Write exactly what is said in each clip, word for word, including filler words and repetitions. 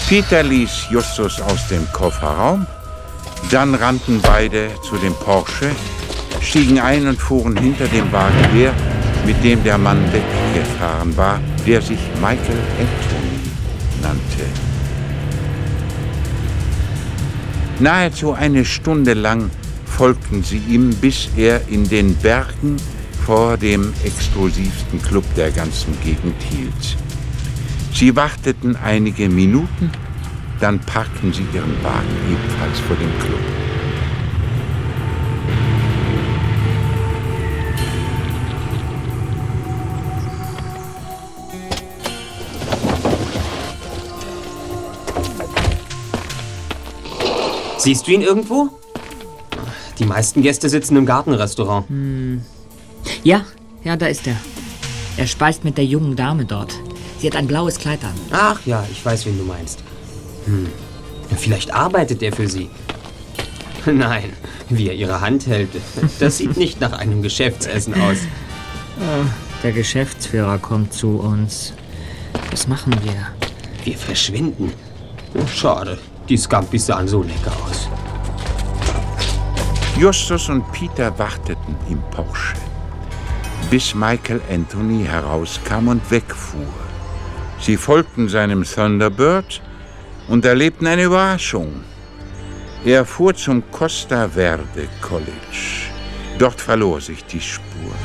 Peter ließ Justus aus dem Kofferraum. Dann rannten beide zu dem Porsche, stiegen ein und fuhren hinter dem Wagen her, mit dem der Mann weggefahren war, der sich Michael Anthony nannte. Nahezu eine Stunde lang folgten sie ihm, bis er in den Bergen vor dem exklusivsten Club der ganzen Gegend hielt. Sie warteten einige Minuten, dann parkten sie ihren Wagen ebenfalls vor dem Club. Siehst du ihn irgendwo? Die meisten Gäste sitzen im Gartenrestaurant. Hm. Ja, ja, da ist er. Er speist mit der jungen Dame dort. Sie hat ein blaues Kleid an. Ach ja, ich weiß, wen du meinst. Hm. Vielleicht arbeitet er für sie. Nein, wie er ihre Hand hält, das sieht nicht nach einem Geschäftsessen aus. Der Geschäftsführer kommt zu uns. Was machen wir? Wir verschwinden. Schade, die Scampis sahen so lecker aus. Justus und Peter warteten im Porsche, bis Michael Anthony herauskam und wegfuhr. Sie folgten seinem Thunderbird und erlebten eine Überraschung. Er fuhr zum Costa Verde College. Dort verlor sich die Spur.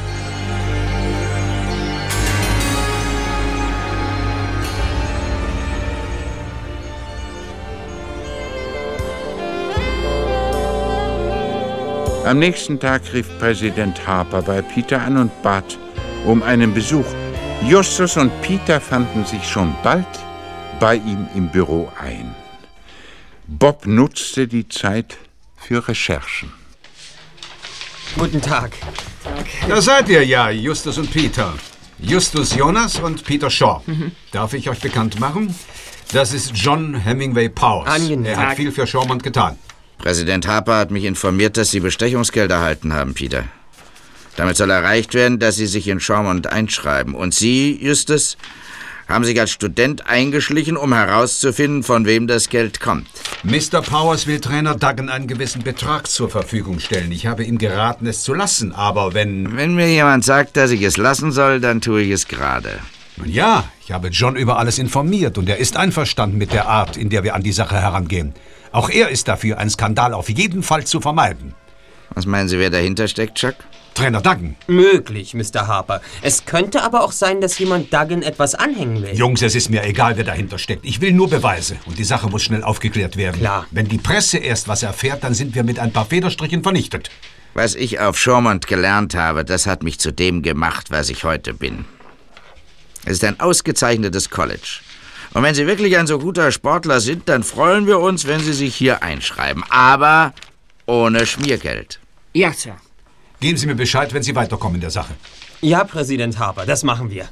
Am nächsten Tag rief Präsident Harper bei Peter an und bat um einen Besuch. Justus und Peter fanden sich schon bald bei ihm im Büro ein. Bob nutzte die Zeit für Recherchen. Guten Tag. Da seid ihr ja, Justus und Peter. Justus Jonas und Peter Shaw. Mhm. Darf ich euch bekannt machen? Das ist John Hemingway Powers. Angenehm. Er hat viel für Shawmont getan. Präsident Harper hat mich informiert, dass Sie Bestechungsgeld erhalten haben, Peter. Damit soll erreicht werden, dass Sie sich in Shawmont einschreiben. Und Sie, Justus, haben sich als Student eingeschlichen, um herauszufinden, von wem das Geld kommt. Mister Powers will Trainer Duggan einen gewissen Betrag zur Verfügung stellen. Ich habe ihm geraten, es zu lassen, aber wenn... Wenn mir jemand sagt, dass ich es lassen soll, dann tue ich es gerade. Nun ja, ich habe John über alles informiert und er ist einverstanden mit der Art, in der wir an die Sache herangehen. Auch er ist dafür, einen Skandal auf jeden Fall zu vermeiden. Was meinen Sie, wer dahinter steckt, Chuck? Trainer Duggan. Möglich, Mister Harper. Es könnte aber auch sein, dass jemand Duggan etwas anhängen will. Jungs, es ist mir egal, wer dahinter steckt. Ich will nur Beweise und die Sache muss schnell aufgeklärt werden. Klar. Wenn die Presse erst was erfährt, dann sind wir mit ein paar Federstrichen vernichtet. Was ich auf Shawmont gelernt habe, das hat mich zu dem gemacht, was ich heute bin. Es ist ein ausgezeichnetes College. Und wenn Sie wirklich ein so guter Sportler sind, dann freuen wir uns, wenn Sie sich hier einschreiben. Aber ohne Schmiergeld. Ja, Sir. Geben Sie mir Bescheid, wenn Sie weiterkommen in der Sache. Ja, Präsident Harper, das machen wir.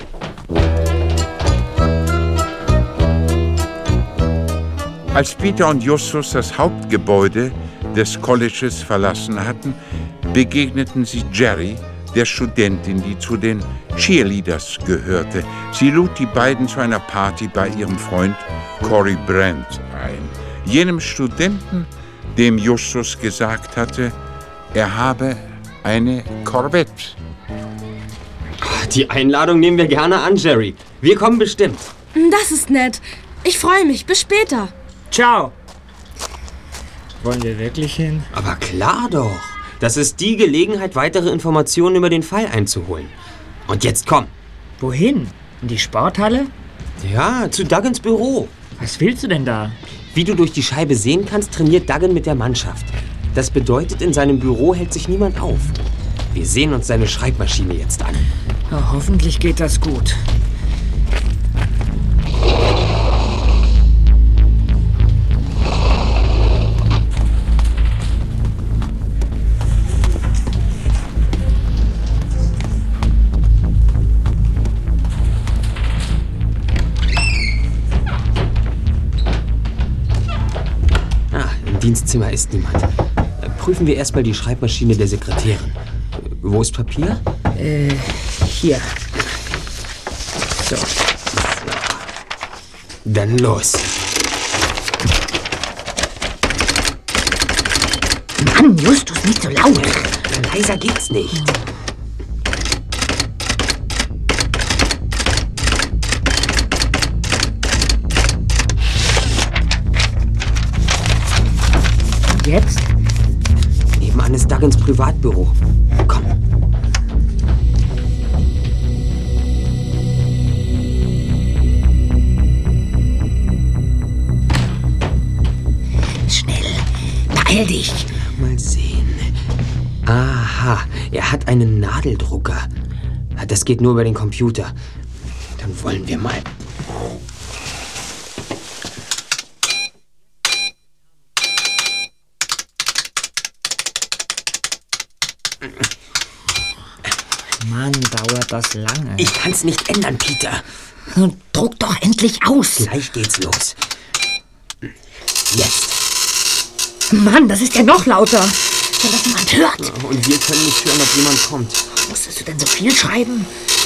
Als Peter und Justus das Hauptgebäude des Colleges verlassen hatten, begegneten sie Jerry, der Studentin, die zu den Cheerleaders gehörte. Sie lud die beiden zu einer Party bei ihrem Freund Cory Brandt ein. Jenem Studenten, dem Justus gesagt hatte, er habe eine Corvette. Die Einladung nehmen wir gerne an, Jerry. Wir kommen bestimmt. Das ist nett. Ich freue mich. Bis später. Ciao. Wollen wir wirklich hin? Aber klar doch. Das ist die Gelegenheit, weitere Informationen über den Fall einzuholen. Und jetzt komm. Wohin? In die Sporthalle? Ja, zu Duggans Büro. Was willst du denn da? Wie du durch die Scheibe sehen kannst, trainiert Duggan mit der Mannschaft. Das bedeutet, in seinem Büro hält sich niemand auf. Wir sehen uns seine Schreibmaschine jetzt an. Ja, hoffentlich geht das gut. Dienstzimmer ist niemand. Prüfen wir erstmal die Schreibmaschine der Sekretärin. Wo ist Papier? Äh, hier. So. Dann los. Mann, Justus, nicht so laut. Leiser geht's nicht. Und jetzt? Nebenan ist Duggins Privatbüro. Komm. Schnell, beeil dich. Mal sehen. Aha, er hat einen Nadeldrucker. Das geht nur über den Computer. Dann wollen wir mal. Mann, dauert das lange. Ich kann's nicht ändern, Peter. Nun, druck doch endlich aus. Gleich geht's los. Jetzt. Mann, das ist ja noch lauter. Wenn das jemand hört. Und wir können nicht hören, ob jemand kommt. Musstest du denn so viel schreiben?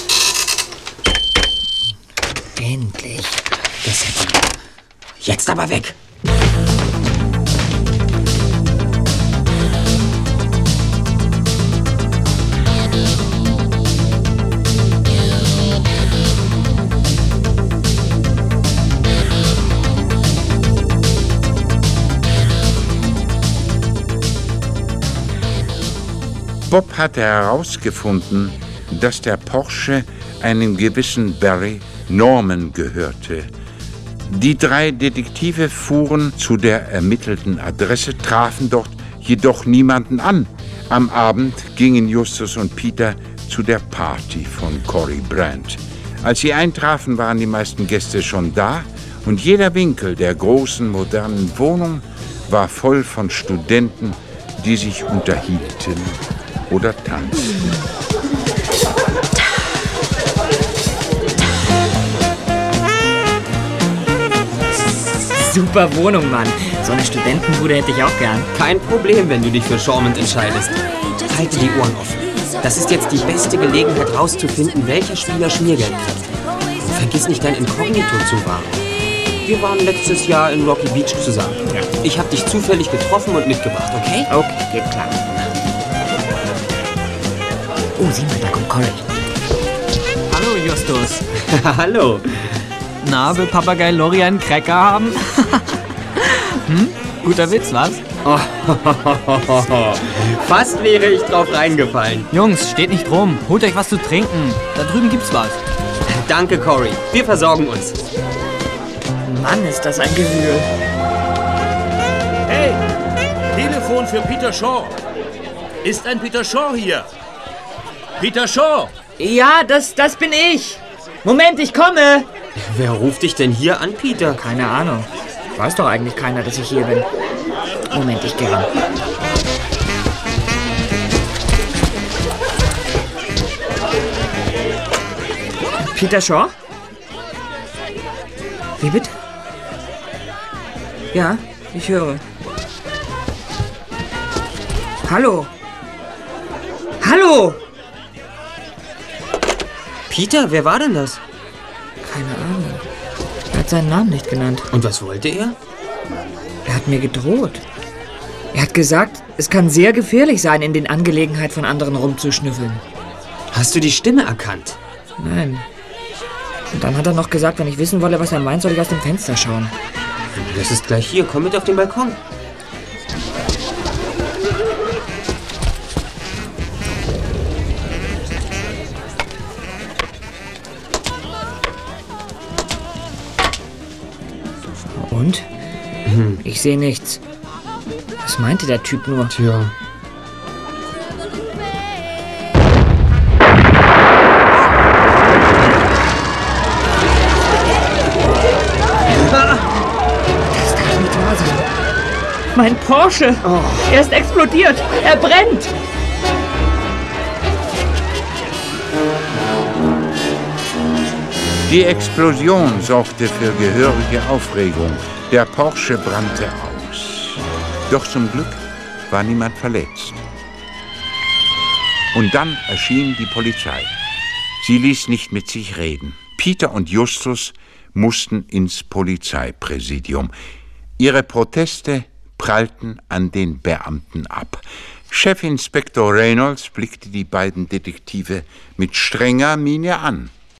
Endlich. Das hätten wir. Jetzt aber weg. Bob hatte herausgefunden, dass der Porsche einem gewissen Barry Norman gehörte. Die drei Detektive fuhren zu der ermittelten Adresse, trafen dort jedoch niemanden an. Am Abend gingen Justus und Peter zu der Party von Cory Brandt. Als sie eintrafen, waren die meisten Gäste schon da und jeder Winkel der großen, modernen Wohnung war voll von Studenten, die sich unterhielten oder tanzten. Super Wohnung, Mann. So eine Studentenbude hätte ich auch gern. Kein Problem, wenn du dich für Shawmut entscheidest. Halte die Ohren offen. Das ist jetzt die beste Gelegenheit, rauszufinden, welcher Spieler Schmiergeld kriegt. Und vergiss nicht, dein Inkognito zu wahren. Wir waren letztes Jahr in Rocky Beach zusammen. Ja. Ich habe dich zufällig getroffen und mitgebracht, okay? Okay, geht klar. Oh, sieh mal, da kommt Cory. Hallo, Justus. Hallo. Na, will Papagei Lori einen Cracker haben? Hm? Guter Witz, was? Oh, fast wäre ich drauf reingefallen. Jungs, steht nicht rum. Holt euch was zu trinken. Da drüben gibt's was. Danke, Cory. Wir versorgen uns. Mann, ist das ein Gewühl. Hey, Telefon für Peter Shaw. Ist ein Peter Shaw hier? Peter Shaw! Ja, das, das bin ich. Moment, ich komme. Wer ruft dich denn hier an, Peter? Keine Ahnung. Weiß doch eigentlich keiner, dass ich hier bin. Moment, ich gehe ran. Peter Shaw? Wie bitte? Ja, ich höre. Hallo? Hallo? Peter, wer war denn das? Keine Ahnung. Er hat seinen Namen nicht genannt. Und was wollte er? Er hat mir gedroht. Er hat gesagt, es kann sehr gefährlich sein, in den Angelegenheiten von anderen rumzuschnüffeln. Hast du die Stimme erkannt? Nein. Und dann hat er noch gesagt, wenn ich wissen wolle, was er meint, soll ich aus dem Fenster schauen. Das ist gleich hier. Komm mit auf den Balkon. Und? Hm. Ich sehe nichts. Was meinte der Typ nur? Tja. Das darf nicht wahr sein. Mein Porsche! Oh. Er ist explodiert! Er brennt! Die Explosion sorgte für gehörige Aufregung. Der Porsche brannte aus. Doch zum Glück war niemand verletzt. Und dann erschien die Polizei. Sie ließ nicht mit sich reden. Peter und Justus mussten ins Polizeipräsidium. Ihre Proteste prallten an den Beamten ab. Chefinspektor Reynolds blickte die beiden Detektive mit strenger Miene an.